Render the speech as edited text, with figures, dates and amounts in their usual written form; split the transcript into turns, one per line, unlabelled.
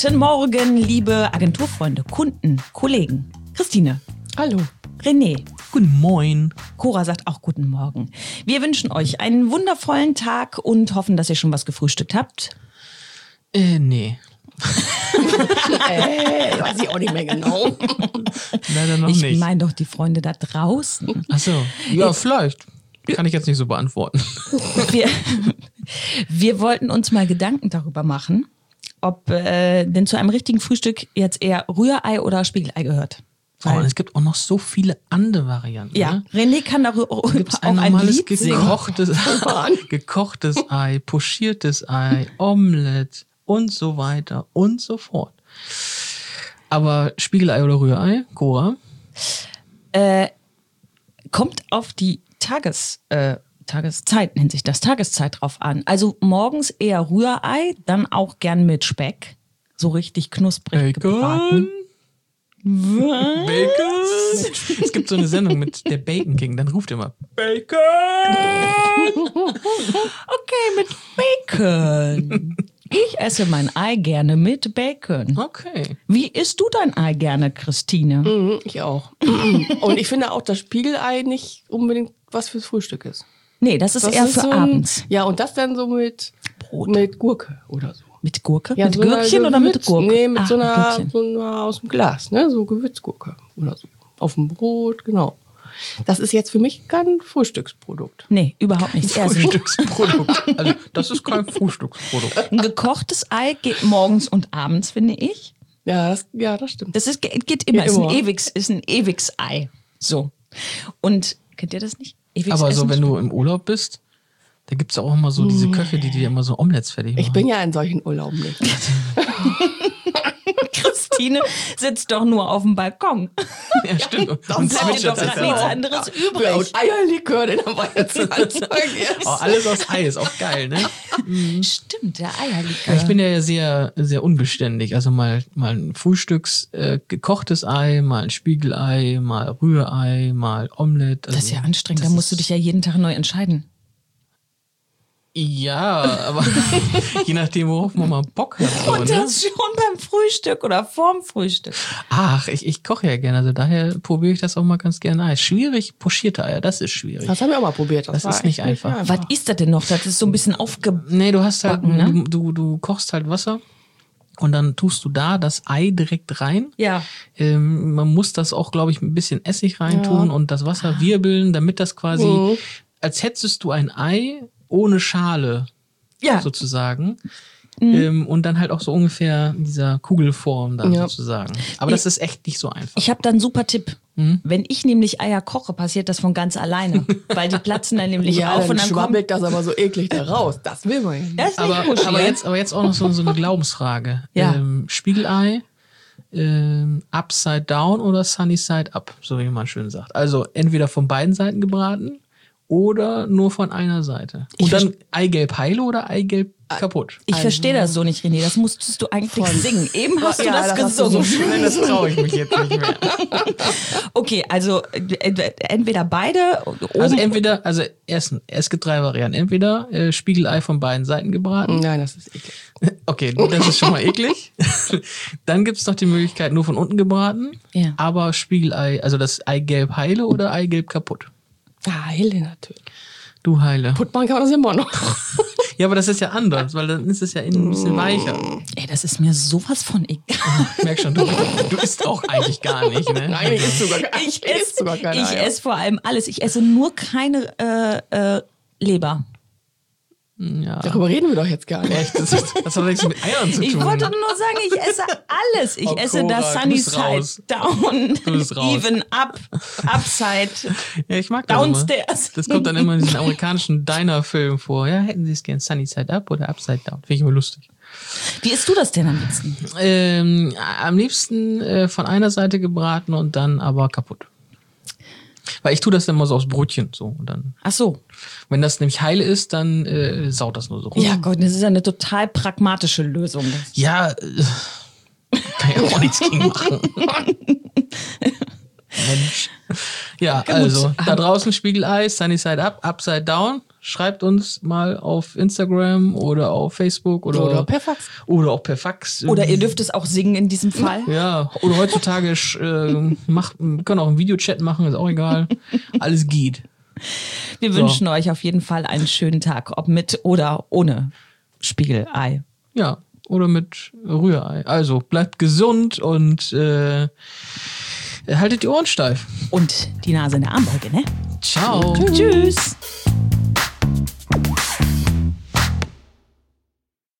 Guten Morgen, liebe Agenturfreunde, Kunden, Kollegen. Christine.
Hallo.
René.
Guten Morgen.
Cora sagt auch guten Morgen. Wir wünschen euch einen wundervollen Tag und hoffen, dass ihr schon was gefrühstückt habt.
Nee.
Weiß ich auch nicht mehr genau.
Leider noch
Ich
nicht.
meine doch die Freunde da draußen.
Ach so. Ja, vielleicht. Kann ich jetzt nicht so beantworten.
Wir wollten uns mal Gedanken darüber machen, ob denn zu einem richtigen Frühstück jetzt eher Rührei oder Spiegelei gehört.
Oh, und es gibt auch noch so viele andere Varianten.
Ja,
Ne?
René kann darüber auch
Ein
ein
normales
Lied singen.
gekochtes Ei, pochiertes Ei, Omelette und so weiter und so fort. Aber Spiegelei oder Rührei, Cora?
Kommt auf die Tageszeit, nennt sich das, Tageszeit drauf an. Also morgens eher Rührei, dann auch gern mit Speck. So richtig knusprig gebraten.
Bacon? Es gibt so eine Sendung mit der Bacon King, dann ruft er immer Bacon!
Okay, mit Bacon. Ich esse mein Ei gerne mit Bacon.
Okay.
Wie isst du dein Ei gerne, Christine?
Ich auch. Und ich finde auch, dass Spiegelei nicht unbedingt was fürs Frühstück ist.
Nee, das ist eher für
so
abends.
Ja, und das dann so mit
Brot.
mit Gurke oder so.
Mit Gurke?
Ja,
mit
so eine
Gürkchen oder mit
Gewürz-
Gurke?
Nee, mit so
Gürkchen.
einer aus dem Glas, ne? So Gewürzgurke oder so. Auf dem Brot, genau. Das ist jetzt für mich kein Frühstücksprodukt.
Nee, überhaupt nicht. Eher so
Frühstücksprodukt. Also, das ist kein Frühstücksprodukt.
ein gekochtes Ei geht morgens und abends, finde ich.
Ja, das stimmt.
Das ist, geht immer.
Geht
Ist ein
immer.
ist ein Ewigs-Ei. So. Und kennt ihr das nicht? Ewigs
Aber so,
essen?
wenn du im Urlaub bist, da gibt es auch immer so diese Köche, die dir immer so Omelettes fertig machen.
Ich bin ja in solchen Urlauben nicht.
Christine sitzt doch nur auf dem Balkon.
Ja, stimmt. Und
Bleibt dir
zwitschert
doch
das
gerade nichts
auch.
anderes
Ja,
übrig.
und Eierlikör, den haben wir jetzt
Oh, alles aus Ei ist auch geil, ne?
Stimmt, der Eierlikör.
Ja, ich bin ja sehr, sehr unbeständig. Also mal ein gekochtes Ei, mal ein Spiegelei, mal Rührei, mal Omelette. Also
das ist ja anstrengend. Da musst du dich ja jeden Tag neu entscheiden.
Ja, aber je nachdem, worauf man mal Bock hat. So,
Und
ne?
das schon beim Frühstück oder vorm Frühstück.
Ach, ich koche ja gerne, also daher probiere ich das auch mal ganz gerne aus. Schwierig, pochierte Eier, das ist schwierig.
Das haben wir auch mal probiert.
Das
war
ist nicht
echt
einfach.
Was ist das denn noch? Das ist so ein bisschen
Nee, du hast halt,
Backen, ne?
du kochst halt Wasser und dann tust du da das Ei direkt rein.
Ja.
Man muss das auch, glaube ich, mit ein bisschen Essig reintun und das Wasser wirbeln, damit das quasi, als hättest du ein Ei ohne Schale
Ja.
sozusagen. Und dann halt auch so ungefähr in dieser Kugelform dann sozusagen. Aber das ist echt nicht so einfach.
Ich habe da einen super Tipp. Wenn ich nämlich Eier koche, passiert das von ganz alleine. Weil die platzen dann nämlich
Ja,
auf
dann
und dann kommt...
schwabbelt das aber so eklig da raus. Das will man ja nicht.
Das ist nicht gut,
aber jetzt auch noch so eine Glaubensfrage.
Ja.
Spiegelei, Upside Down oder Sunny Side Up, so wie man schön sagt. Also entweder von beiden Seiten gebraten oder nur von einer Seite. Und dann Eigelb heile oder Eigelb kaputt.
Ich verstehe das so nicht, René. Das musstest du eigentlich singen. Eben hast du
Ja,
das
das hast du
gesungen.
so schön.
Nein, das traue ich mich jetzt nicht mehr.
Okay, also entweder beide oben.
Also erstens, es gibt 3 Varianten. Entweder Spiegelei von beiden Seiten gebraten.
Nein, das ist eklig.
Okay, das ist schon mal eklig. Dann gibt's noch die Möglichkeit, nur von unten gebraten.
Ja.
Aber Spiegelei, also das Eigelb heile oder Eigelb kaputt?
Ah, Hilde natürlich.
Du heile.
Puttmann kann man das immer noch.
Ja, aber das ist ja anders, weil dann ist es ja innen ein bisschen weicher.
Ey, das ist mir sowas von egal.
Ich merk schon, du isst auch eigentlich gar nicht, ne?
Nein, ich esse sogar
Ich
keine Eier.
esse vor allem alles. Ich esse nur keine Leber.
Ja.
Darüber reden wir doch jetzt gar nicht.
Echt, das hat nichts mit Eiern zu tun.
Ich wollte nur sagen, ich esse alles. Ich
Oh,
esse
Cora,
das
du
Sunny
bist
Side
raus.
Down,
Du bist raus.
Even Up, Upside.
Ja, ich mag das
Downstairs.
immer. Das kommt dann immer in diesen amerikanischen Diner-Filmen vor. Ja, hätten Sie es gern Sunny Side Up oder Upside Down? Finde ich immer lustig.
Wie isst du das denn am liebsten?
Am liebsten von einer Seite gebraten und dann aber kaputt. Weil ich tue das dann immer so aufs Brötchen. So, und dann,
Ach so.
wenn das nämlich heile ist, dann saut das nur so rum.
Ja Gott, das ist ja eine total pragmatische Lösung.
Ja, kann ich auch nichts gegen machen. Mensch. Ja, also, da draußen Spiegelei, Sunny Side Up, Upside Down, schreibt uns mal auf Instagram oder auf Facebook oder
per Fax.
Oder auch per Fax.
Oder ihr dürft es auch singen in diesem Fall.
Ja, oder heutzutage können auch einen Videochat machen, ist auch egal. Alles geht.
Wir wünschen euch auf jeden Fall einen schönen Tag, ob mit oder ohne Spiegelei.
Ja, oder mit Rührei. Also bleibt gesund und haltet die Ohren steif.
Und die Nase in der Armbeuge, ne?
Ciao.
Tschüss.